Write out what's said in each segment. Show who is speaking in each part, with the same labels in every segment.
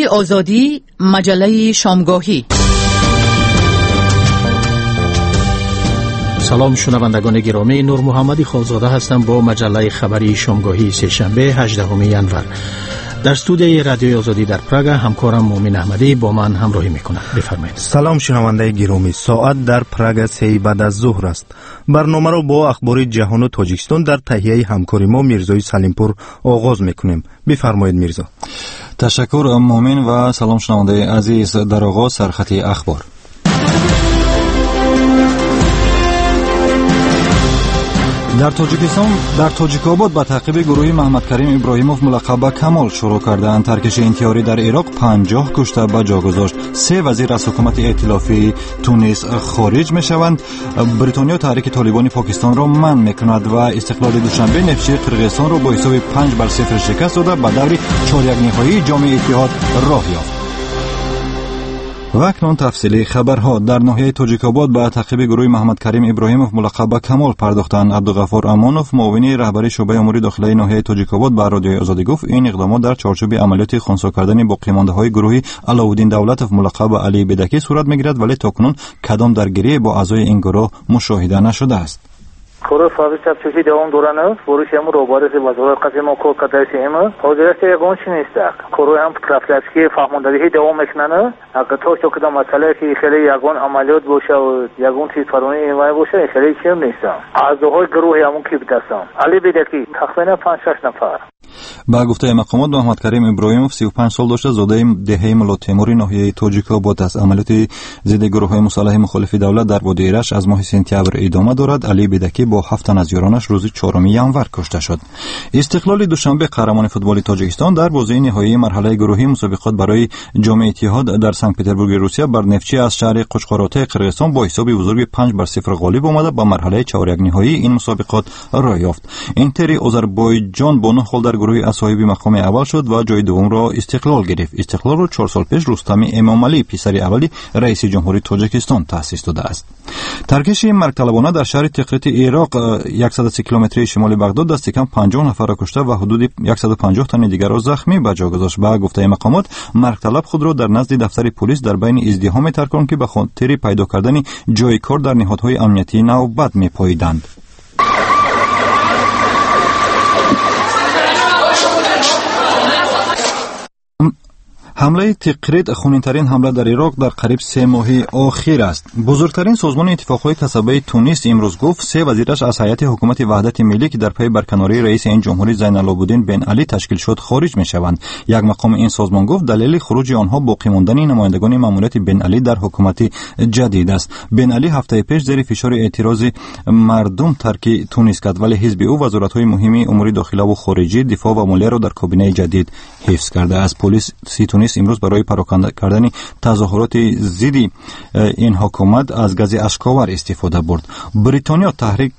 Speaker 1: آزادی، مجله شامگاهی.
Speaker 2: سلام شنوندگان گرامی، نور محمدی خالزاده هستم با مجله خبری شامگاهی سه‌شنبه 18 ژانویه. در استودیوی رادیوی آزادی در پراگ همکارم مومن احمدی با من همراهی میکنند. بفرمایید.
Speaker 3: سلام شنونده گرامی، ساعت در پراگ 3 بعد از ظهر است. برنامه را با اخبار جهان و تاجیکستان در تهیه همکاری ما میرزای سلیمپور آغاز میکنیم. بفرمایید میرزا.
Speaker 4: تشکر مومن و سلام شنونده عزیز. در آغاز سرخط اخبار. در تاجیک‌آباد با تعقیب گروه محمد کریم ابراهیموف ملقب کمال شروع کردند. ترکش انتحاری در عراق 50 کشته به جا گذاشت. 3 وزیر از حکومت ائتلافی تونس خارج می‌شوند. بریتانیا تحریک طالبان پاکستان را منع می‌کند و استقلال دوشنبه نفتی قرقیزستان را با حساب 5-0 شکست داده به دور چهارک نهایی جام اتحاد راه یافت. و اکنون تفصیلی خبرها. در ناحیه تاجیک‌آباد به تعقیب گروه محمد کریم ابراهیموف ملقب کمال پرداختند. عبدالغفار امانوف معاون رهبری شعبه امور داخلی ناحیه تاجیک‌آباد به رادیوی آزادی گفت این اقدامات در چارچوب عملیات خنثی کردن باقی‌مانده‌های گروه علاءالدین دولتوف ملقب علی بدکی صورت می‌گیرد، ولی تاکنون کدام درگیری با اعضای این گروه مشاهده نشده است.
Speaker 5: کورو فاوی چپچی دوام دورانه فروش هم روباره سی بازار قسم کو کدایش هم حاضرست یگون چی نیست. کورو هم ترافلاسکی فهمونداری دوام میکنه. اگه تو کدام مسئله که خیلی یگون عملیات باشه و یگون چیز فرونی ایمای باشه خیلی چیم نیست. اعضای گروه همون کی بدستم علی بدکی تقریبا 5-6 نفر.
Speaker 4: با گفته مقامات محمد کریم ابراهیموف 35 سال داشته، زاده دهه ملا تیموری ناحیه تاجیک‌آباد است. عملیات ضد گروه‌های مسلح مخالف دولت در وادی ایرج از ماه سپتامبر ادامه دارد. علی بدکی با 7 تن از یارانش روز 4 ژانویه کشته شد. استقلال دوشنبه قهرمان فوتبال تاجیکستان در بازی نهایی مرحله گروهی مسابقات برای جام اتحاد در سن پترزبورگ روسیه بر نفتچی از شهر قوچقاراتای قرقیزستان با حساب بزرگ 5-0 غالب آمده به مرحله چهارک نهایی این مسابقات راه یافت. اینتر آذربایجان با 9 گل در گروه اصحاب مقام اول شد و جای دوم را استقلال گرفت. استقلال را 4 سال پیش رستم امامعلی پسر اولی رئیس جمهوری تاجیکستان تأسیس داده است. ترکش مرگ‌طلبانه در شهر تقریت عراق 130 کیلومتری شمال بغداد دست کم 50 نفر را کشته و حدود 150 تن دیگر را زخمی به جا گذاشت. به گفته مقامات مرگ‌طلب خود را در نزد دفتر پلیس در بین ازدحام ترک که به خاطر پیدا کردن جای کار در نهادهای امنیتی نوبت می‌پاییدند. حمله تقرید خونین‌ترین حمله در عراق در قریب 3 ماه اخیر است. بزرگترین سازمان اتفاقهای کسبه تونس امروز گفت 3 وزیرش از هیئت حکومت وحدت ملی که در پی برکناری رئیس این جمهوری زین‌العابدین بن علی تشکیل شد خارج می‌شوند. یک مقام این سازمان گفت دلیل خروج آنها باقی ماندن نمایندگان ماموریت بن علی در حکومت جدید است. بن علی هفته پیش زیر فشار اعتراض مردم ترک تونس کرد، ولی حزب او وزارت‌های مهمی امور داخلی و خارجه، دفاع و مالیه را در کابینه جدید حفظ کرده است. پلیس تونس امروز برای پراکنده کردن تظاهرات ضد این حکومت از گاز اشک‌آور استفاده برد. بریتانیا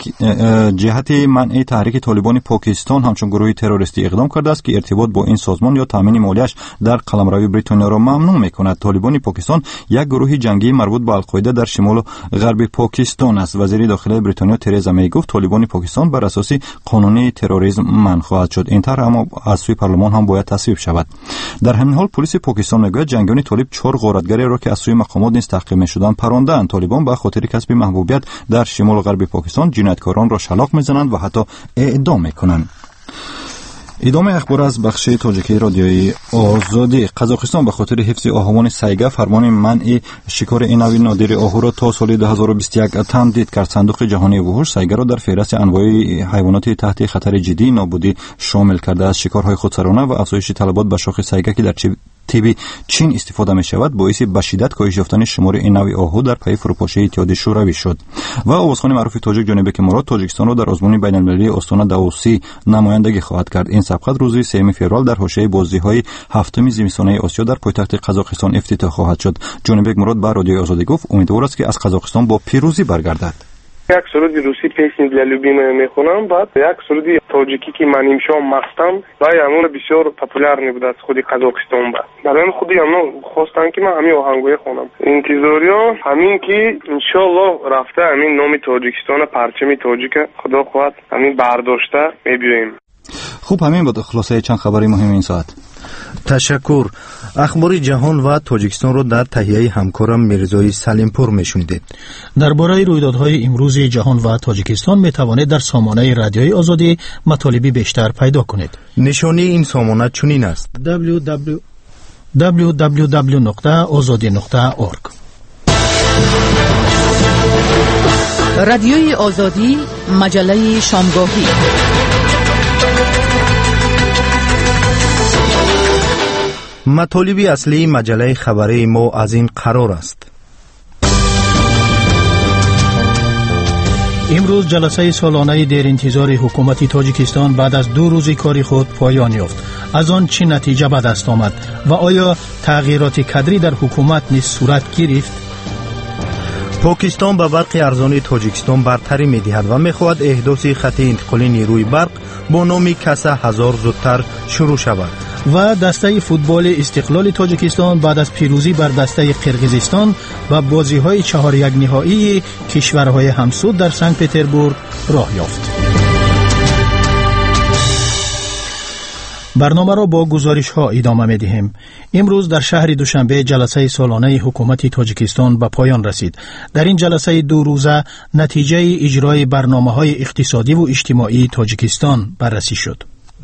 Speaker 4: جهت منع تحریک طالبان پاکستان همچون گروه تروریستی اقدام کرده است که ارتباط با این سازمان یا تامین مالیش در قلمروی بریتانیا را ممنوع می‌کند. طالبان پاکستان یک گروه جنگی مربوط به القاعده در شمال و غرب پاکستان است. وزیر داخلی بریتانیا ترزا می گفت طالبان پاکستان بر اساس قانون تروریسم منع خواهد شد. این طرح اما از سوی پارلمان هم باید تصویب شود. در همین حال پلیس پاکستان میگوید جنگیان طالب 4 غارتگری را که از سوی مقامات نیز تعقیب می‌شدند پراندند. طالبان به خاطر کسب محبوبیت در شمال و غرب پاکستان جنایتکاران را شلاق می‌زنند و حتی اعدام می‌کنند. ادامه اخبار از بخش تاجیکی رادیوی آزادی. قزاقستان به خاطر حفظ آهوان سیگه فرمان منع شکار این نوع نادر آهو را تا سال 2021 تمدید کرد. صندوق جهانی وحوش سیگه را در فهرست انواع حیوانات تحت خطر جدی نابودی شامل کرده است. شکارهای خودسرانه و افزایش طلبات به شاخ سیگه که در طب چین استفاده می شود باعث به شدت کاهش یافتن شمار این نوع آهو در پی فروپاشی اتحاد شوروی شد. و آوازخوان معروف تاجیک جانبک مراد تاجیکستان را در آزمون بین المللی استان داوسی نمایندگی خواهد کرد. این سبقت روز 3 فوریه در حاشیه بازی‌های هفتم زمستانه آسیا در پایتخت قزاقستان افتتاح خواهد شد. جانبک مراد به رادیوی آزادی گفت امیدوار است که از قزاقستان با پیروزی برگردد.
Speaker 6: یک سرودی روسی پیشنی для любимой میخونم، بعد یک سرودی تاجیکی که من امشام مستم و همون بسیار پاپولارنی بود از خود قزاقستان بود. برای خودی همون خواستن که من همین آهنگوی خونم. انتظاریا همین که انشالله رفته همین نام تاجیکستان پرچم تاجیک خدا خواهد همین برداشته میبینیم.
Speaker 4: خوب همین بود خلاصه چند خبری مهم این ساعت.
Speaker 3: تشکر. اخبار جهان و تاجیکستان را در تهیه همکارم میرزای سلیمپور میشنیدید.
Speaker 2: درباره رویدادهای امروز جهان و تاجیکستان میتوانید در سامانه رادیوی آزادی مطالبی بیشتر پیدا کنید.
Speaker 3: نشانی این سامانه چنین است:
Speaker 2: www.azadi.org.
Speaker 1: رادیوی آزادی، مجله شامگاهی.
Speaker 3: مطالب اصلی مجله خبری ما از این قرار است.
Speaker 2: امروز جلسه سالانه دیر انتظار حکومت تاجیکستان بعد از 2 روز کاری خود پایان یافت. از آن چه نتیجه به دست آمد و آیا تغییرات کادری در حکومت نیز صورت گرفت؟
Speaker 3: پاکستان به برق ارزان تاجیکستان برتری می‌دهد و می‌خواهد احداث خط انتقالی نیروی برق با نام کسا 1000 زودتر شروع شود.
Speaker 2: و دسته فوتبال استقلال تاجیکستان بعد از پیروزی بر دسته قرقیزستان و بازی‌های 4-1 نهایی کشورهای همسود در سنت پترزبورگ راه یافت. برنامه را با گزارش ها ادامه می دهیم. امروز در شهر دوشنبه جلسه سالانه حکومت تاجیکستان به پایان رسید. در این جلسه 2 روزه نتیجه اجرای برنامه های اقتصادی و اجتماعی تاجیکستان بررسی شد.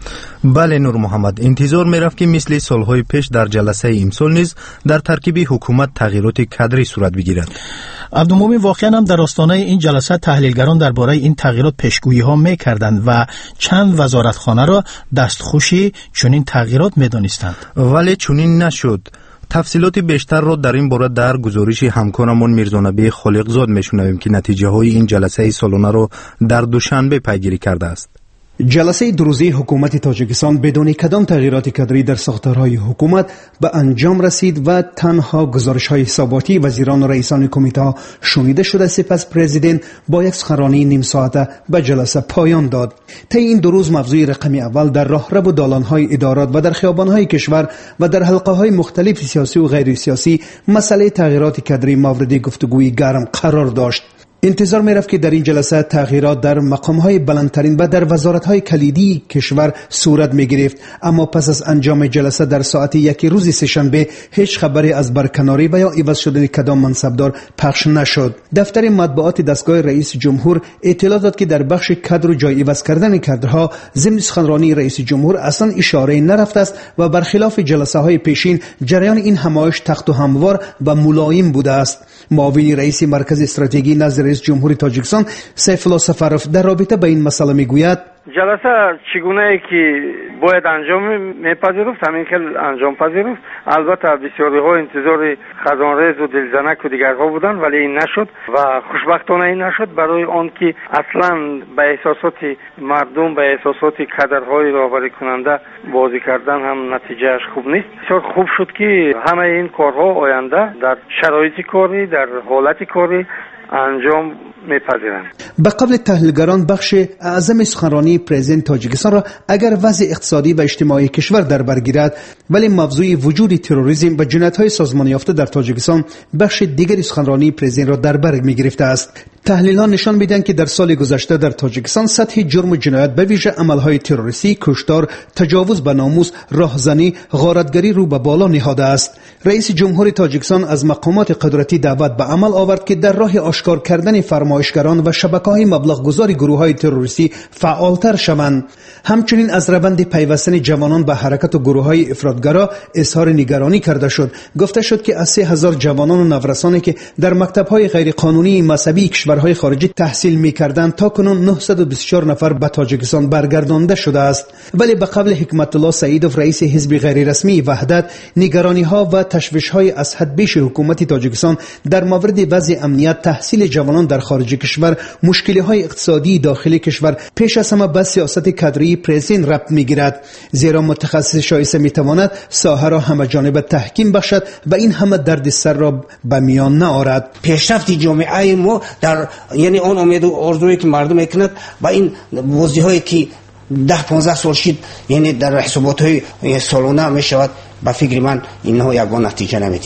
Speaker 3: بله نور محمد، انتظار می‌رفت که مثل سالهای پیش در جلسه امسال نیز در ترکیب حکومت تغییرات کادری صورت بگیرد.
Speaker 2: عبدالمومن واقعا هم در آستانه این جلسه تحلیلگران درباره این تغییرات پیشگویی ها می‌کردند و چند وزارتخانه را دستخوشی چنین تغییرات می‌دانستند.
Speaker 3: ولی چنین نشد. تفصیلات بیشتر را در این باره در گزارش همکارمان میرزانبی خالقزاد می‌شنویم که نتیجه های این جلسه سالانه را در دوشنبه پیگیری کرده است.
Speaker 7: جلسه 2 روزه حکومت تاجیکستان بدون کدام تغییرات کادری در ساختارهای حکومت به انجام رسید و تنها گزارش‌های حساباتی وزیران و رئیسان کمیته شنیده شده. سپس پرزیدنت با یک سخنرانی نیم ساعته به جلسه پایان داد. طی این 2 روز موضوع رقم اول در راهرو و دالان‌های ادارات و در خیابان‌های کشور و در حلقه‌های مختلف سیاسی و غیر سیاسی مسئله تغییرات کادری مورد گفتگوی گرم قرار داشت. انتظار می‌رفت که در این جلسه تغییرات در مقام‌های بلندترین و در وزارت‌های کلیدی کشور صورت می‌گرفت، اما پس از انجام جلسه در ساعت 1 روز سه‌شنبه هیچ خبری از برکناری و یا عوض شدن کدام منصبدار پخش نشد. دفتر مطبوعات دستگاه رئیس جمهور اطلاع داد که در بخش کادر و جای عوض کردن کادرها ضمن سخنرانی رئیس جمهور اصلا اشاره نرفته است و برخلاف جلسه‌های پیشین جریان این همایش تخت و هموار و ملایم بوده است. معاون رئیس مرکز استراتژی نزد رئیس جمهوری تاجیکستان سیف الله سفروف در رابطه با این مسئله میگوید:
Speaker 5: جلسه چگونه که باید انجام میپذیرفت همین که انجام پذیرفت. البته بسیاری ها انتظار خزانریز و دلزنک و دیگرها بودن ولی این نشد و خوشبختانه این نشد، برای آن که اصلا به احساسات مردم به احساسات کادرهای راهبری کننده بازی کردن هم نتیجهش خوب نیست. بسیار خوب شد که همه این کارها آینده در شرایط کاری در حالت کاری انجام میپذیرند.
Speaker 7: به قبل تحلیلگران بخش اعظم سخنرانی پرزیدنت تاجیکستان را اگر وضع اقتصادی و اجتماعی کشور در بر گیرد، ولی موضوع وجود تروریسم و جنایت‌های سازمان یافته در تاجیکستان بخش دیگری سخنرانی پرزیدنت را در بر میگرفته است. تحلیل‌ها نشان می‌دهند که در سال گذشته در تاجیکستان سطح جرم و جنایت به ویژه عمل‌های تروریستی، کشتار، تجاوز به ناموس، راهزنی، غارتگری رو به بالا نهاده است. رئیس جمهور تاجیکستان از مقامات قدرتی دعوت به عمل آورد که در راه آشکار کردن فرمایشگران و شبکه‌های مبلغ‌گذار گروه‌های تروریستی فعالتر شوند. همچنین از روند پیوستن جوانان به حرکت و گروه‌های افراطگرا اظهار نگرانی کرده شد. گفته شد که از 3000 جوانان و نورسانی که در مکتب‌های غیرقانونی مذهبی کشورهای خارجی تحصیل می‌کردند تا کنون 924 نفر به تاجیکستان برگردانده شده است. ولی به قبل حکمت الله سعیدوف رئیس حزب غیر رسمی وحدت نگرانی‌ها و تشویش‌های از حد بیش حکومت تاجیکستان در مورد وضع امنیت، تحصیل جوانان در خارج کشور، مشکل‌های اقتصادی داخلی کشور پیش از همه به سیاست کادری پرزیدنت ربط می‌گیرد، زیرا متخصص شایسته می‌تواند ساحه را همه‌جانبه تحکیم بخشد و این همه دردسر را به میان نآورد.
Speaker 8: پیشرفت جامعه ما در یعنی اون امید و آرزویی که مردم می‌کنند با این بازی‌هایی که 10-15 سال شد یعنی در حسابات‌های سالانه می‌شود، به فکر من اینها یگان نتیجه نمی‌دهند.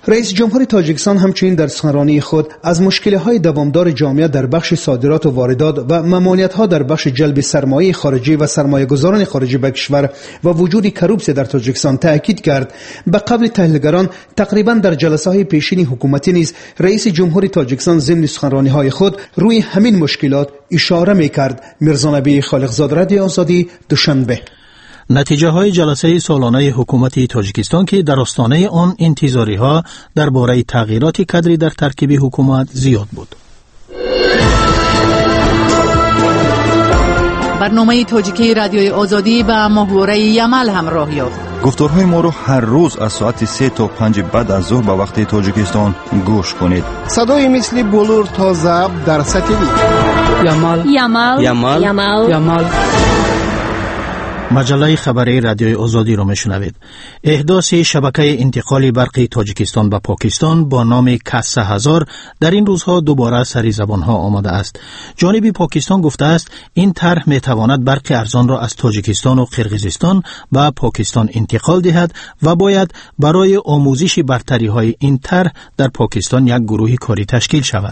Speaker 7: رئیس جمهور تاجیکستان همچنین در سخنرانی خود از مشکل‌های دوامدار جامعه در بخش صادرات و واردات و ممانعت‌ها در بخش جلب سرمایه خارجی و سرمایه‌گذاران خارجی به کشور و وجود کروپسی در تاجیکستان تاکید کرد. به قول تحلیلگران تقریبا در جلسه‌های پیشین حکومتی نیز رئیس جمهور تاجیکستان ضمن سخنرانی‌های خود روی همین مشکلات اشاره می‌کرد. میرزا نبی خالقزاد، رادیو آزادی، دوشنبه.
Speaker 2: نتیجه های جلسه سالانه حکومت تاجیکستان که در آستانه آن انتظاری ها درباره تغییرات کادری در ترکیب حکومت زیاد بود.
Speaker 1: برنامه تاجیکی رادیوی آزادی به محوره یمل همراه یافت.
Speaker 4: گفتارهای ما رو هر روز از ساعت 3 تا 5 بعد از ظهر به وقت تاجیکستان گوش کنید.
Speaker 9: صدای مثل بلور تا ضبط در ساتلیت.
Speaker 1: یمل.
Speaker 2: مجله خبری رادیوی آزادی را میشنوید. احداث شبکه انتقال برقی تاجیکستان به پاکستان با نام کاسه هزار در این روزها دوباره سری زبانها آمده است. جانب پاکستان گفته است این طرح میتواند برق ارزان را از تاجیکستان و قرقیزستان به پاکستان انتقال دهد و باید برای آموزش برتری های این طرح در پاکستان یک گروه کاری تشکیل شود.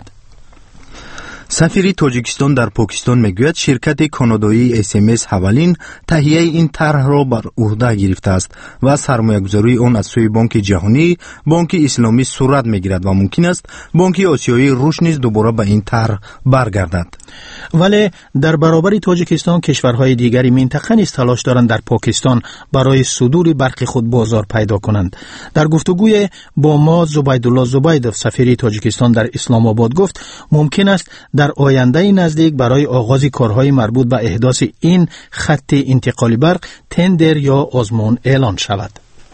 Speaker 3: سفیر تاجیکستان در پاکستان میگوید شرکت کانادایی SMS حوالین تهیه این طرح را بر عهده گرفته است و سرمایه‌گذاری آن از سوی بانک جهانی، بانک اسلامی صورت میگیرد و ممکن است بانک آسیایی روش نیز دوباره به این طرح برگردد.
Speaker 2: ولی در برابر تاجیکستان کشورهای دیگری منطقه نیز تلاش دارند در پاکستان برای صدور برق خود بازار پیدا کنند. در گفتگوی با ما زبیدالله زبیدوف سفیر تاجیکستان در اسلام آباد گفت ممکن است در آینده نزدیک برای آغاز کارهای مربوط به احداث این خط انتقال برق تندر یا آزمون اعلان شود.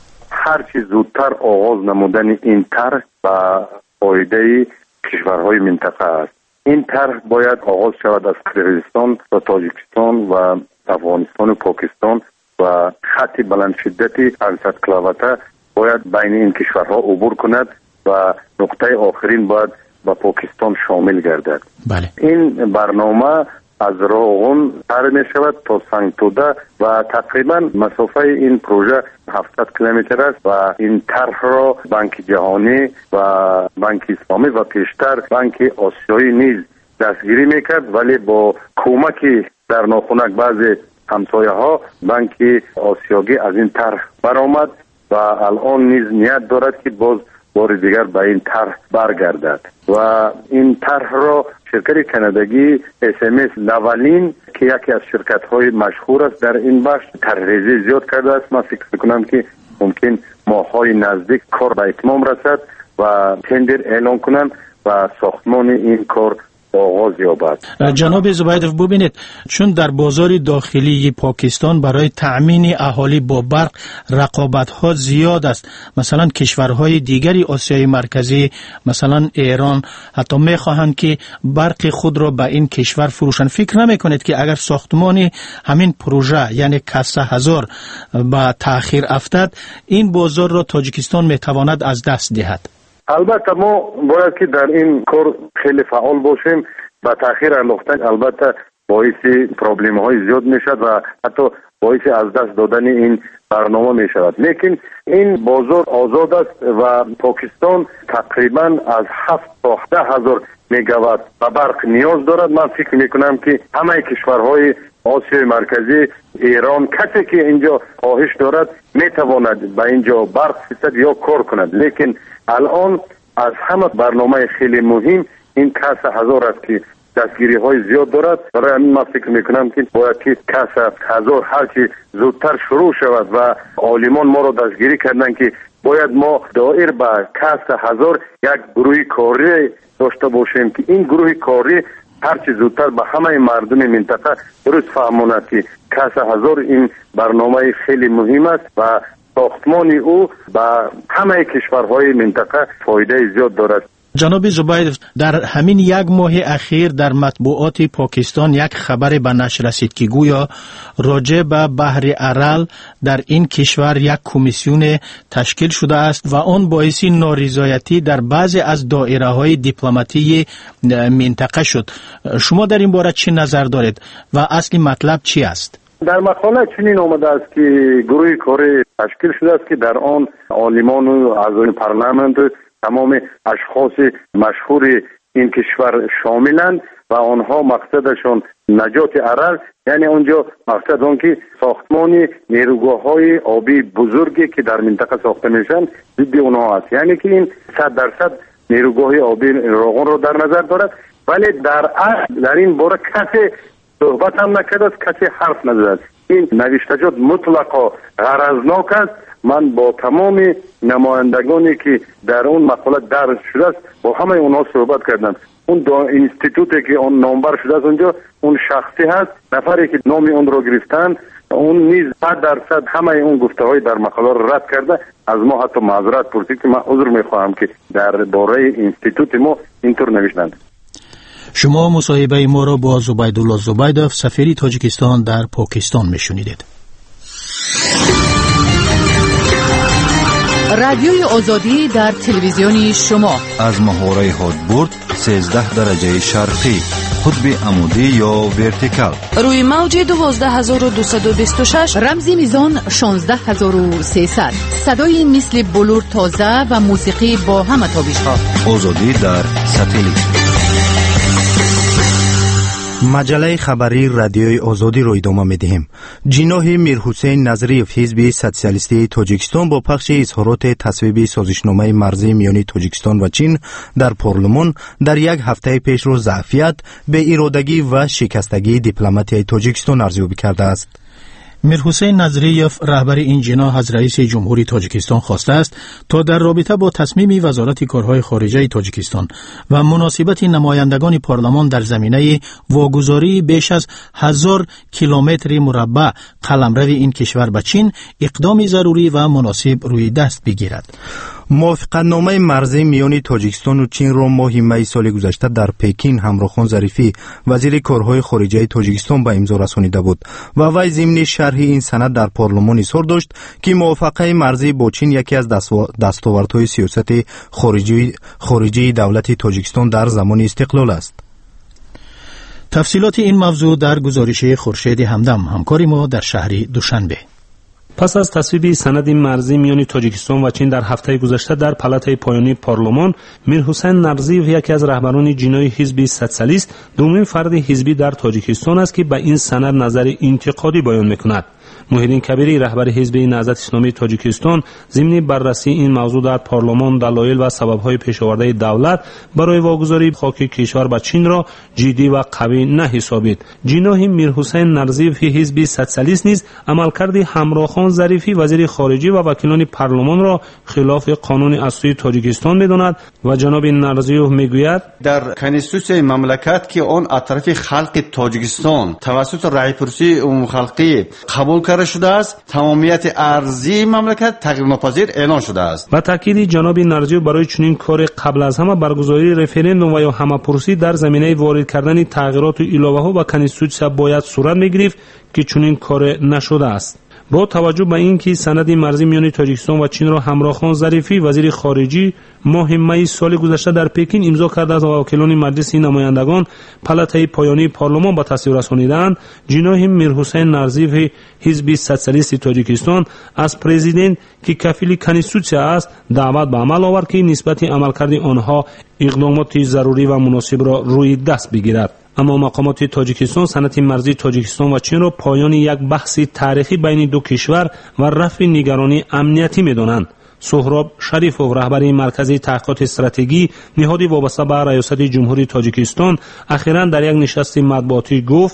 Speaker 10: هر چیز زودتر آغاز نمودن این طرح به فایده کشورهای منطقه است. این طرح باید آغاز شود از قرقیزستان و تاجیکستان و افغانستان و پاکستان و خط بلند شدتی 500 کیلومتر باید بین این کشورها عبور کند و نقطه آخرین باید با پاکستان شامل گردد.
Speaker 2: بله.
Speaker 10: این برنامه از راغون سر می شود تا سنگتوده و تقریبا مسافه این پروژه 700 کیلومتر است و این طرح را بانک جهانی و بانک اسلامی و پیشتر بانک آسیایی نیز دستگیری میکرد، ولی با کمک در ناخنک بعضی همسایه ها بانک آسیایی از این طرح برآمد و الان نیز نیت دارد که باز بار دیگر به این طرح برگردد و این طرح را شرکت کانادایی SMS لولین که یکی از شرکت‌های مشهور است در این بخش طرح‌ریزی زیاد کرده است. من فکر می‌کنم که ممکن ماه‌های نزدیک کار به اتمام رسد و تندر اعلان کنند و ساختمان این کار آغاز یابد.
Speaker 2: جناب زبیدوف ببینید چون در بازار داخلی پاکستان برای تأمین اهالی با برق رقابت‌ها زیاد است، مثلا کشورهای دیگری آسیای مرکزی مثلا ایران حتی می‌خواهند که برق خود را به این کشور فروشند. فکر نمی‌کنید که اگر ساختمان همین پروژه یعنی کاسه هزار با تأخیر افتد این بازار را تاجیکستان می‌تواند از دست دهد؟
Speaker 10: البته ما باید که در این کار خیلی فعال باشیم. با تأخیر انداختن البته باعث پرابلم های زیاد می شود و حتی باعث از دست دادن این برنامه می شود. لیکن این بازار آزاد است و پاکستان تقریبا از 7 تا 10 هزار میگاوات به برق نیاز دارد. من فکر می کنم که همه کشورهای آسیای مرکزی، ایران، کسی که اینجا خواهش دارد می تواند به اینجا برق فرستد یا کار کند. لیکن الان از همه برنامه خیلی مهم این کاسه هزار است که دستگیری های زیاد دارد. برای همین من فکر میکنم که باید که کاسه هزار هرچی زودتر شروع شود و عالمان ما را دستگیری کردن که باید ما دایر به کاسه هزار یک گروه کاری داشته باشیم که این گروه کاری هرچی زودتر به همه مردم منطقه درست فهماند که کاسه هزار این برنامه خیلی مهم است و ساختمان او به همه کشورهای منطقه فایده زیاد دارد.
Speaker 2: جناب زبیدوف، در همین یک ماه اخیر در مطبوعات پاکستان یک خبر به نشر رسید که گویا راجع به بحر ارال در این کشور یک کمیسیون تشکیل شده است و آن باعث نارضایتی در بعضی از دایره‌های دیپلماتی منطقه شد. شما در این باره چه نظر دارید و اصلی مطلب چی است؟
Speaker 10: در مقاله چنین آمده است که گروه کاری تشکیل شده است که در آن عالمان و اعضای پارلمان تمام اشخاص مشهور این کشور شاملند و آنها مقصدشون نجات ارز، یعنی اونجا مقصد اون که ساختمان نیروگاه‌های آبی بزرگی که در منطقه ساخته میشن ضد اونها است، یعنی که این 100% نیروگاه آبی روغن رو در نظر دارد. ولی در اصل در این باره کسی صحبت هم نکرده است، کسی حرف نزده است. این نوشتجات مطلقا غرضناک است. من با تمام نمایندگانی که در اون مقاله درج شده است با همه اونها صحبت کردم. اون اینستیتوتی که اون نامبر شده است اونجا اون شخصی هست، نفری که نام اون رو گرفتن اون نیز 100% همه اون گفته‌های در مقاله رو رد کرده. از ما حتی معذرت پرسید که من عذر می‌خواهم که در باره اینستیتوت ما اینطور نوشتند.
Speaker 2: شما مصاحبه ما را با زبیدالله زبیدوف سفیر تاجیکستان در پاکستان میشنیدید.
Speaker 1: رادیوی آزادی در تلویزیون شما
Speaker 4: از محوره هادبورد 13 درجه شرقی، قطب عمودی یا ورتیکال،
Speaker 11: روی موج 12226،
Speaker 1: رمزی میزان 16300، صدای مثل بلور تازه و موسیقی با همه تابش‌ها.
Speaker 4: آزادی در ساتلیت.
Speaker 3: مجله خبری رادیوی آزادی رو ادامه می‌دهیم. جناح میرحسین نظریف حزب سوسیالیستی تاجیکستان با پخش اظهارات تصویب سازشنامه مرزی میان تاجیکستان و چین در پارلمان در یک هفته پیش رو ضعفیت، به ارادگی و شکستگی دیپلماتی تاجیکستان ارزیابی کرده است.
Speaker 2: میرحسین نظریف رهبر این جناح از رئیس جمهوری تاجیکستان خواسته است تا در رابطه با تصمیم وزارت کارهای خارجه تاجیکستان و مناسبت نمایندگان پارلمان در زمینه واگذاری بیش از 1000 کیلومتر مربع قلمرو این کشور به چین اقدام ضروری و مناسب روی دست بگیرد.
Speaker 3: موافقتنامه مرزی میان تاجیکستان و چین را ماه می سال گذشته در پکین همراخان ظریفی وزیر کارهای خارجه تاجیکستان به امضا رسانیده بود و وی ضمن شرح این سند در پارلمان اظهار داشت که موافقه مرزی با چین یکی از دستاوردهای سیاست خارجی دولت تاجیکستان در زمان استقلال است.
Speaker 2: تفصیلات این موضوع در گزارش خورشید همدم همکار ما در شهر دوشنبه.
Speaker 12: پس از تصویب سند مرزی میان تاجیکستان و چین در هفته گذشته در پالاتای پایانی پارلمان، میرحسین نظریف یکی از رهبران جناح حزب سوسیالیست دومین فرد حزبی در تاجیکستان است که به این سند نظر انتقادی بیان میکند. محیدین کبیری رهبر حزب نهضت اسلامی تاجیکستان ضمن بررسی این موضوع در پارلمان دلایل و سبب‌های پیش‌آورده دولت برای واگذاری خاک کشور به چین را جدی و قوی نحسابید. جناح میرحسین نظریف حزب سوسیالیست نیز عملکرد همراخان ظریفی وزیر خارجه و وکیلان پارلمان را خلاف قانون اساسی تاجیکستان می‌داند و جناب نظریف میگوید
Speaker 13: در کنستیتوسیون مملکت که آن از طرف خلق تاجیکستان توسط رای پرسی عمومی خلقی قبول کرده شده است، تمامیت ارضی مملکت تغییر ناپذیر اعلان شده است.
Speaker 12: و تاکید جناب نظریف برای چنین کار قبل از همه برگزاری رفراندوم و یا همه‌پرسی در زمینه وارد کردن تغییرات و علاوه‌ها به کنستیتوسیون باید صورت می‌گرفت که چنین کار نشده است. با توجه به اینکه سند مرزی میان تاجیکستان و چین را همراخان ظریفی وزیر خارجه ماه می سال گذشته در پکین امضا کرده است و وکیلان مجلس نمایندگان پالاتای پایانی پارلمان به تصویب رسانیدند، جناح میرحسین نظریف حزب سوسیالیست تاجیکستان از پرزیدنت که کفیل کنستیتوسیون است دعوت به عمل آورد که نسبت عملکرد آنها اقدامات ضروری و مناسب را روی دست بگیرد. اما مقامات تاجیکستان سند مرزی تاجیکستان و چین را پایان یک بحث تاریخی بین دو کشور و رفع نگرانی امنیتی می‌دانند. سهراب شریفوف رهبر مرکز تحقیقات استراتژی نهادی وابسته به ریاست جمهوری تاجیکستان اخیراً در یک نشست مطبوعاتی گفت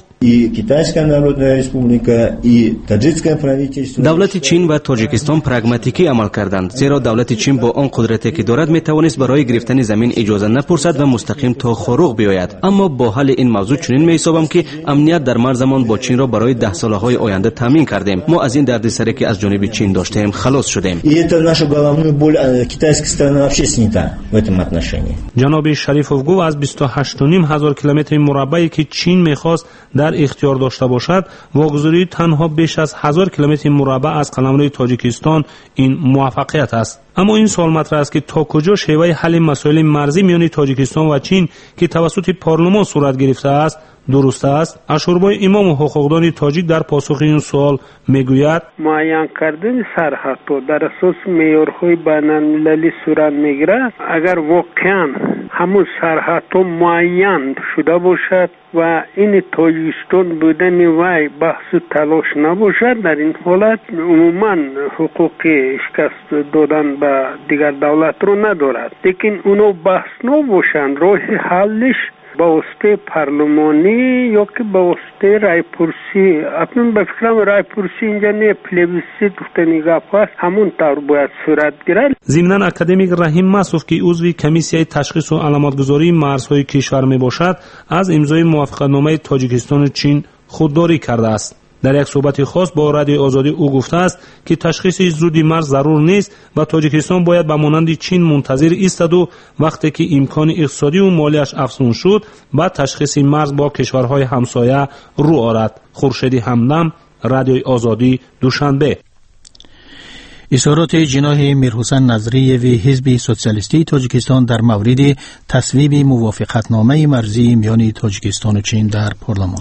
Speaker 14: دولت چین و تاجیکستان پراگماتیکی عمل کردند، زیرا دولت چین با آن قدرتی که دارد میتوانست برای گرفتن زمین اجازه نپرسد و مستقیم تا خروق بیاید. اما با حل این موضوع چنین میحسابم که امنیت در مرزمان با چین را برای 10 سالهای آینده تامین کردیم. ما از این دردسری که از جانب چین داشتیم خلاص شدیم.
Speaker 15: головную боль китайской стороны вообще снята в этом отношении.
Speaker 12: جناب شریفوف گفت از 28,500 کیلومتر مربعی که چین می‌خواست در اختیار داشته باشد، واگذاری تنها بیش از 1000 کیلومتر مربع از قلمرو تاجیکستان این موفقیت است. اما این سوال مطرح است که تا کجا شیوه حل مسائل مرزی میان تاجیکستان و چین که توسط پارلمان صورت گرفته است درست است. اشوربای امام حقوقدان تاجیک در پاسخ این سوال میگوید
Speaker 16: معین کردن سرحدها در اساس معیارهای بین‌المللی صورت میگیرد. اگر واقعا همون سرحدها معین شده باشد و این تاجیکستان بودن وی بحث و تلاش نباشد، در این حالت عموما حقوق شکست دادن به دیگر دولت رو ندارد. لیکن اونو بحث نباشند، راه حلش با واسطه پارلمانی یا که با واسطه رای پرسی. اکنون به فکرم رای پرسی اینجا نه، پلبیسیت گفتنی گپ است، همون طور باید صورت گیرد.
Speaker 12: ضمناً اکادمیک رحیم مسعود که عضو کمیسیای تشخیص و علامتگذاری مرزهای کشور می باشد از امضای موافقتنامه تاجیکستان و چین خودداری کرده است. در یک صحبت خاص با رادیو آزادی او گفته است که تشخیص زودی مرز ضرور نیست و تاجیکستان باید به مانند چین منتظر ایستد و وقتی که امکان اقتصادی و مالیش افزون شد بعد تشخیص مرز با کشورهای همسایه رو آرد. خورشیدی همدم، رادیو آزادی، دوشنبه.
Speaker 2: اظهارات جناح میرحسین نظری و حزب سوسیالیستی تاجیکستان در مورد تصویب موافقتنامه مرزی میان تاجیکستان و چین در پارلمان.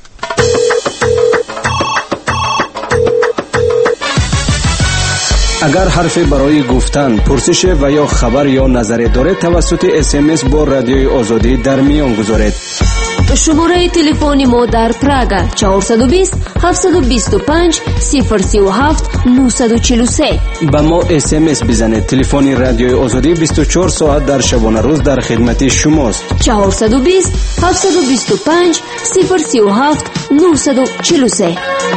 Speaker 14: اگر حرفی برای گفتن، پرسش و یا خبر یا نظری دارید توسط SMS با رادیوی آزادی در میان گذارید.
Speaker 11: شماره تلفن ما در پراگ 420 725 037 943.
Speaker 14: با ما SMS بزنید. تلفن رادیوی آزادی 24 ساعت در شبانه روز در خدمت شماست.
Speaker 11: 420 725 037 943.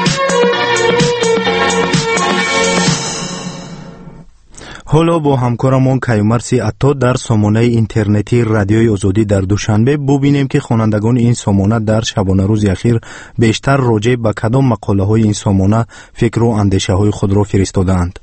Speaker 3: حالا با همکارمون کیومرسی عطا در سامانه اینترنتی رادیوی آزادی در دوشنبه ببینیم که خوانندگان این سامانه در شبانه روز اخیر بیشتر راجع به کدام مقاله های این سامانه فکر و اندیشه های خود را فرستادند.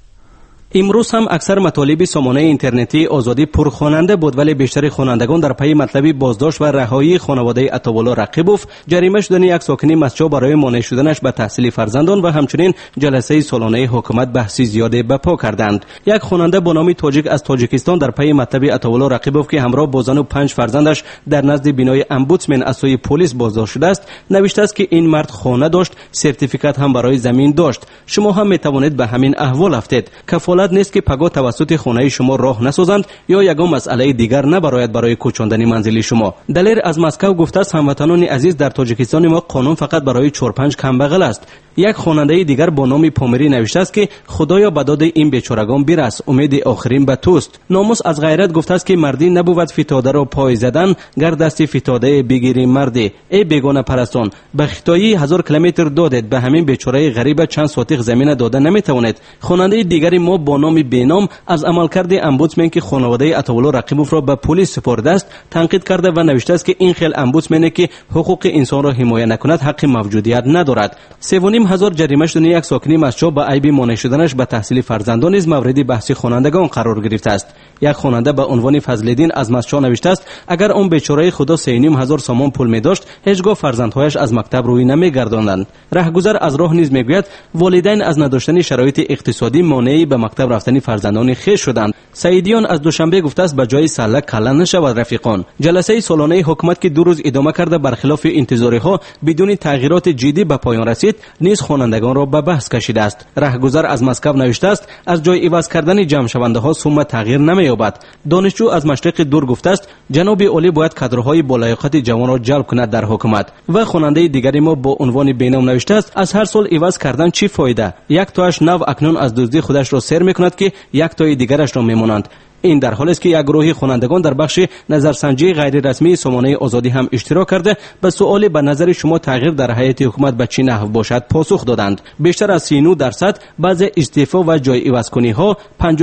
Speaker 14: امروز هم اکثر مطالب سامانه اینترنتی آزادی پرخواننده بود، ولی بیشتر خوانندگان در پی مطلب بازداشت و رهایی خانواده عطاوالله رقیبوف، جریمه شدن یک ساکن مسجد برای مانع شدنش به تحصیل فرزندان و همچنین جلسه سالانه حکومت بحثی زیاده برپا کردند. یک خواننده با نام تاجیک از تاجیکستان در پی مطلب عطاوالله رقیبوف که همراه با زن و 5 فرزندش در نزد بینای امبودسمن از سوی پلیس بازداشت شده است، نوشته است که این مرد خانه داشت، سرتیفیکات هم برای زمین داشت. شما هم میتوانید به همین احوال افتید. کفالت نیست که پگاه توسط خانه شما راه نسازند یا یگان مسئله دیگر نبراید برای کوچاندن منزل شما. دلیر از مسکو گفته است هموطنان عزیز، در تاجیکستان ما قانون فقط برای 4-5 کمبغل است. یک خواننده دیگر با نام پامری نوشته است که خدایا به داد این بیچارگان برس، امید آخرین به توست. ناموس از غیرت گفته است که مردی نبود فتاده را پای زدن، گر دست فتاده بگیری مردی. ای بیگانه پرستان، به خطایی 1000 کیلومتر دادید، به همین بیچاره غریب چند سوتیق زمین داده نمیتوانید. خواننده دیگری ما با نام بینام از عملکرد امبودسمن که خانواده عطاوالله رقیبوف را به پلیس سپرده است تنقید کرده و نوشته است که این خیل امبودسمنی که حقوق انسان را حمایت نکند حق موجودیت ندارد. 3,500 جریمه شدن یک ساکن مسجد با عیب مانع شدنش به تحصیل فرزندان نیز مورد بحث خوانندگان قرار گرفته است. یک خواننده به عنوان فضل‌الدین از مسجد نوشته است اگر اون بیچاره خدا 3,500 سامان پول می داشت هیچگاه فرزندهایش از مکتب روی نمیگرداندند. رهگذر از راه نیز میگوید والدین از نداشتن شرایط اقتصادی مانعی به مکتب رفتن فرزندان خویش شدند. سعیدیان از دوشنبه گفته است به جای سله کله نشود رفیقان. جلسه سالانه حکومت که 2 روز ادامه کرده برخلاف انتظارها بدون تغییرات جدی به پایان رسید نیز خوانندگان را به بحث کشیده است. رهگذر از مسکو نوشته است از جای عوض کردن جمع شونده ها سوم تغییر نمی‌یابد. دانشجو از مشرق دور گفته است جناب عالی باید کادرهای بالایقت جوان را جلب کند در حکومت. و خواننده دیگری ما با عنوان بینام نوشته است از هر سال عوض کردن چی فایده؟ یک تاش نو اکنون از دزدی خودش را سر می‌کند که یک تای دیگرش را می‌مانند. این در حالی است که یک گروه خوانندگان در بخش نظرسنجی غیر رسمی سامانه آزادی هم اشتراک کرده به سؤال به نظر شما تغییر در هیئت حکومت به چه نحو باشد پاسخ دادند. بیشتر از 39% بعض استعفا و جای عوض کنی ها،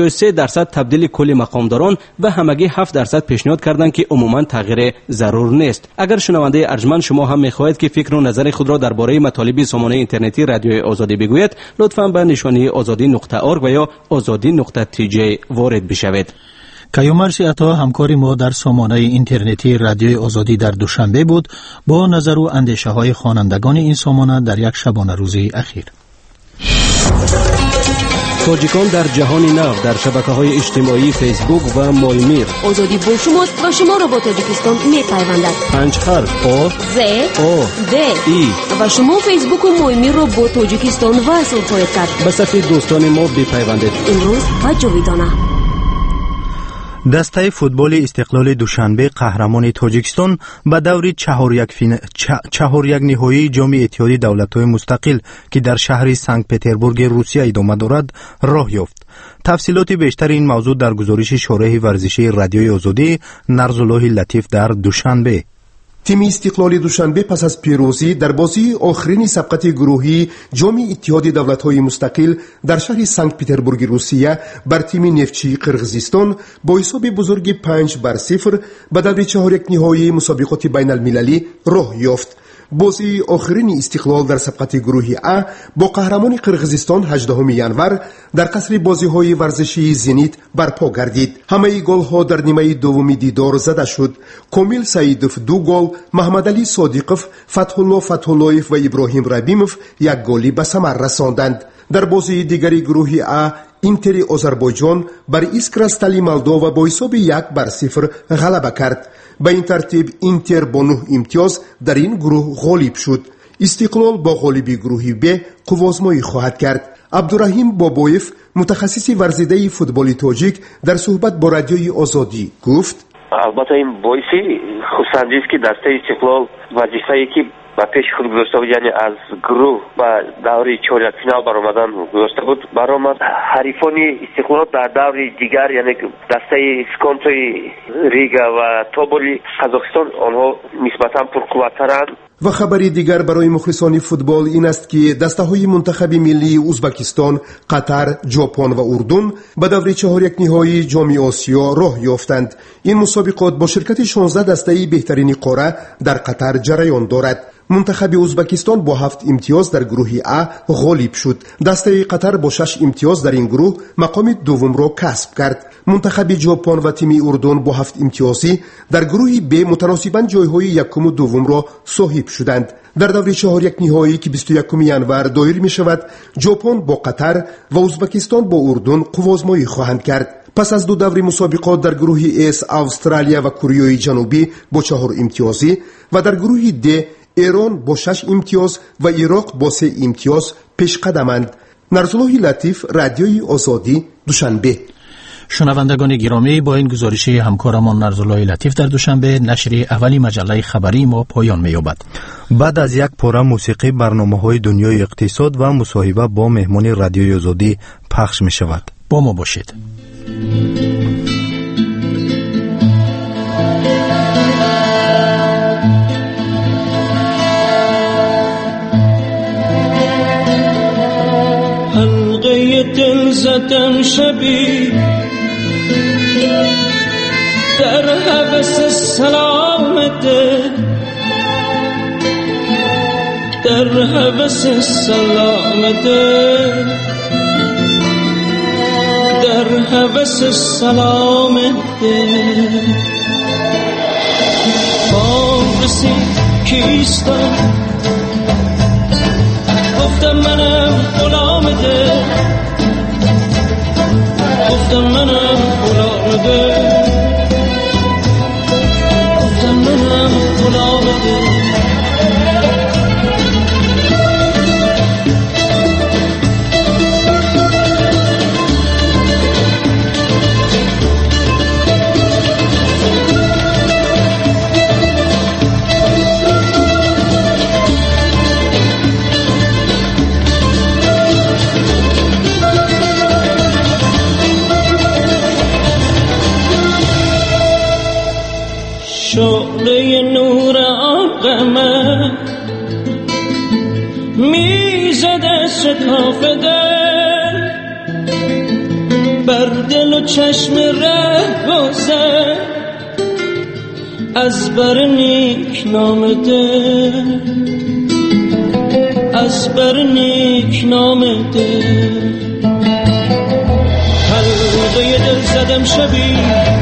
Speaker 14: 53% تبدیل کل مقامداران و همگی 7% پیشنهاد کردند که عموما تغییر ضرور نیست. اگر شنونده ارجمند شما هم می‌خواهید که فکر و نظر خود را درباره مطالب سامانه اینترنتی رادیوی آزادی بگویید لطفاً به نشانی azadi.org و یا azadi.tj وارد بشوید.
Speaker 2: کیومرسی عطا همکار ما در سامانه اینترنتی رادیوی آزادی در دوشنبه بود با نظر و اندیشه های خوانندگان این سامانه در یک شبانه روزی اخیر.
Speaker 14: تاجیکان در جهان نو در شبکه‌های اجتماعی فیسبوک و مولمیر.
Speaker 11: آزادی با شماست و شما را با تاجیکستان می‌پیوندد.
Speaker 14: 5 حرف آ
Speaker 11: ز
Speaker 14: او
Speaker 11: د
Speaker 14: ای
Speaker 11: و شما فیسبوک و مولمیر را با تاجیکستان وصل خواهید کرد.
Speaker 14: به صفحه دوستان ما بپیوندید.
Speaker 11: امروز و جاویدانه.
Speaker 3: دسته فوتبال استقلال دوشنبه قهرمان تاجیکستان به دور چهار یک نهایی جام اتحادیه دولت‌های مستقل که در شهر سنت پترزبورگ روسیه ادامه دارد راه یافت. تفصیلات بیشتر این موضوع در گزارش شورای ورزشی رادیوی آزادی نرزالله لطیف در دوشنبه.
Speaker 17: تیم استقلال دوشنبه پس از پیروزی در بازی آخرین سبقت گروهی جام اتحادیه دولت‌های مستقل در شهر سنت پترزبورگ روسیه بر تیم نفتچی قرقیزستان با حساب بزرگ 5-0 به دور چهار یک نهایی مسابقات بین المللی راه یافت. بازی آخرین استقلال در سبقت گروهی ا با قهرمان قرقیزستان 18 ینور در قصر بازی‌های ورزشی زنیت برپا گردید. همه گل‌ها در نیمه دوم دیدار زده شد. کامیل سعیدوف 2 گل، محمد علی صادقوف، فتح‌الله فتح‌اللهیف و ابراهیم ربیموف 1 گلی به ثمر رساندند. در بازی دیگری گروهی ا اینتر آذربایجان بر اسکراستالی مولداوا با حساب 1-0 غلبه کرد. به این ترتیب اینتر با 9 امتیاز در این گروه غالب شد. استقلال با غالبی گروهی ب قوازمایی خواهد کرد. عبدالرحیم بابایف متخصص ورزیده فوتبال تاجیک در صحبت با رادیوی آزادی گفت:
Speaker 18: البته این باعثی خودسنجی است که دسته استقلال وظیفه‌ای که با پیش خود گذاشته بود، یعنی از گروه و دوری چهارک فینال برآمدن گذاشته بود، برآمد. حریفان استقلال در دوری دیگر، یعنی دسته اسکانتوی ریگا و توبولی قزاقستان، آنها نسبتاً پرقوت‌ترند.
Speaker 17: و خبری دیگر برای مخلصان فوتبال این است که دسته‌های منتخب ملی ازبکستان، قطر، ژاپن و اردن به دور چهار یک نهایی جام آسیا راه یافتند. این مسابقات با شرکت 16 دسته بهترین قاره در قطر جریان دارد. منتخب ازبکستان با 7 امتیاز در گروه ا غالب شد. دسته قطر با 6 امتیاز در این گروه مقام دوم را کسب کرد. منتخب ژاپن و تیم اردن با 7 امتیازی در گروه ب متناسباً جایهای یکم و دوم را صاحب شدند. در دور چهار یک نهایی که 21 ینور دایر می شود، ژاپن با قطر و ازبکستان با اردن قوازمایی خواهند کرد. پس از 2 دور مسابقات در گروه اس استرالیا و کره جنوبی با 4 امتیازی و در گروه د ایران با 6 امتیاز و عراق با 3 امتیاز پیش قدمند. نرزالله لطیف، رادیوی آزادی، دوشنبه.
Speaker 2: شنوندگان گرامی، با این گزارش همکارمان نرزالله لطیف در دوشنبه نشر اولی مجله خبری ما پایان می‌یابد.
Speaker 3: بعد از یک پاره موسیقی برنامه‌های دنیای اقتصاد و مصاحبه با مهمان رادیوی آزادی پخش می‌شود.
Speaker 2: با ما باشید.
Speaker 19: حلقه دل زدم شبی در هوس سلام دل، در هوس سلام دل، در هوس سلام دل. بامرسی کیستم، گفتم منم غلام دل، گفتم منم غلام دل، گفتم منم غلام دل. شعله نور آقمه میزده شکاف دل، بر دل و چشم ره گذر از بر نیک نام دل، از بر نیک نام دل. حلقه دل زدم شبی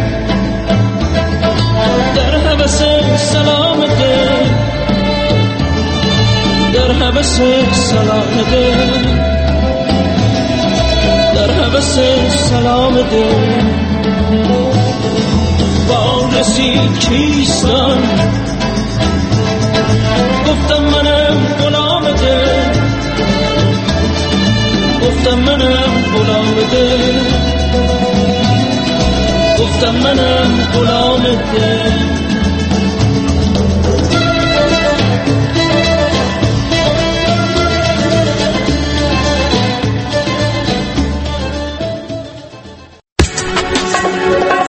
Speaker 19: در هوس سلام دل، در هوس سلام دل، در هوس سلام دل وارسی کیستان گفتم منم غلام دل گفتم منم غلام دل گفتم منم غلام دل